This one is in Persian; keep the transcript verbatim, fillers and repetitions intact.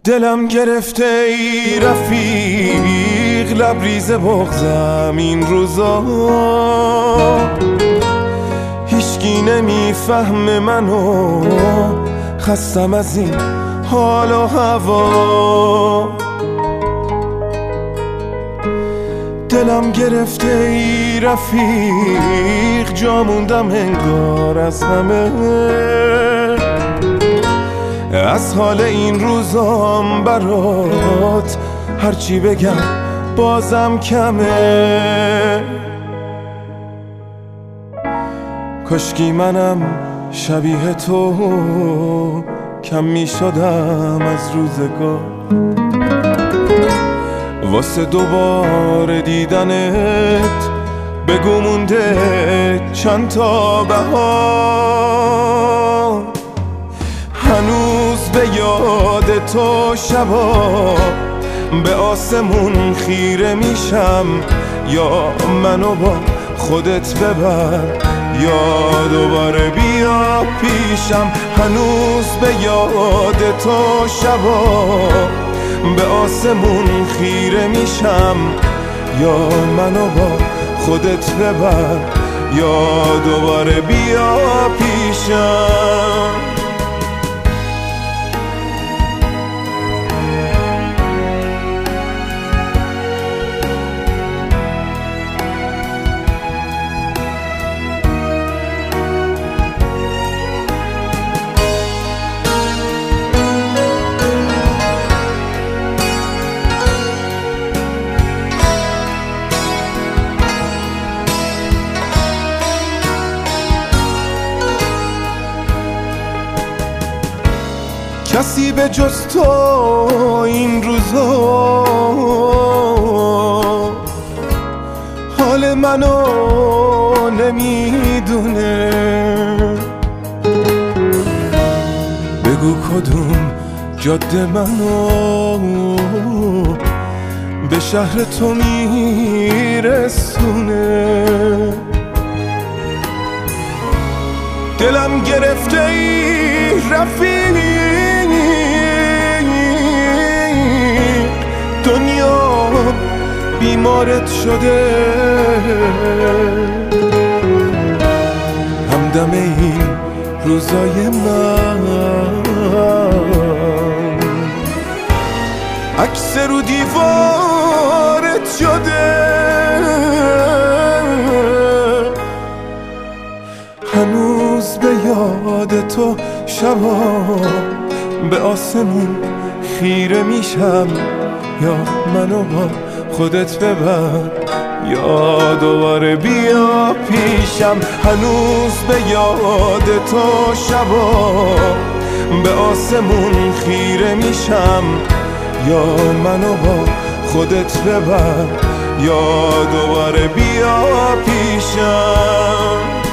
دلم گرفته ای رفیق، لبریز بغضم این روزا، هیچکی نمیفهمه منو، خستم از این حال و هوا. دلم گرفته ای رفیق، جا موندم انگار از همه، از حال این روزام برات هرچی بگم بازم کمه. کاشکی منم شبیه تو کم می شدم از روزگار، واسه دوباره دیدنت بگو مونده چند تا بهار. هنوز به یاد تو شبا به آسمون خیره میشم، یا منو با خودت ببر یا دوباره بیا پیشم. هنوز به یاد تو شبا به آسمون خیره میشم، یا منو با خودت ببر یا دوباره بیا پیشم. کسی به جز تو این روزا حال منو نمیدونه. بگو کدوم جاده منو به شهر تو میرسونه. دلم گرفته ای رفیق، دنیا بیمارت شده، همدم این روزای من عکس رو دیوارت شده. هنوز به یاد تو شبا به آسمون خیره میشم، یا منو با خودت ببر یا دوباره بیا پیشم. هنوز به یاد تو شبا به آسمون خیره میشم، یا منو با خودت ببر یا دوباره بیا پیشم.